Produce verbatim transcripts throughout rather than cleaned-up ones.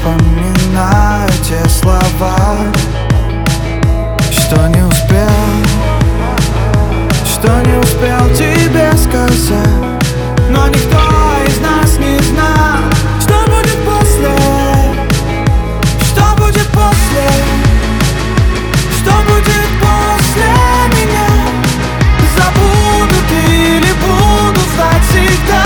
вспоминаю те слова, что не успел, что не успел тебе сказать. Но никто из нас не знает, что будет после, что будет после, что будет после меня. Забудут или буду знать всегда,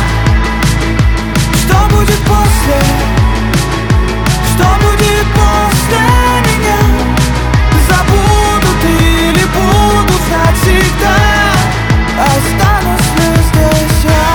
что будет после, что будет после меня. Забудут или буду знать всегда, останусь ли здесь я.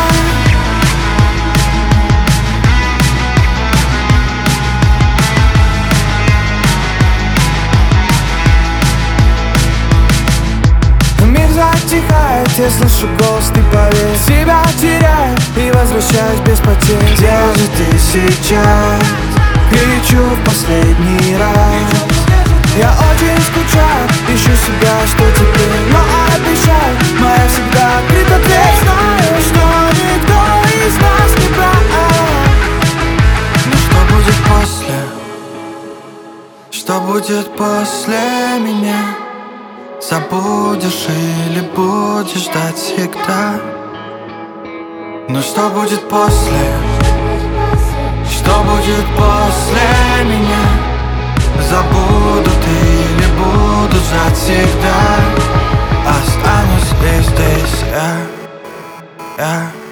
Мир затихает, я слышу голос, ты поверь. Себя теряю и возвращаюсь без потерь. Где же ты сейчас? Кричу в последний раз. Я очень скучаю, ищу себя, что теперь. Но обещаю, моя всегда открыта дверь. Знаю, что никто из нас не прав. Но что будет после? Что будет после меня? Забудешь или будешь ждать всегда? Но что будет после? Что будет после меня? Забудут или буду ждать всегда, останусь ли здесь я, я.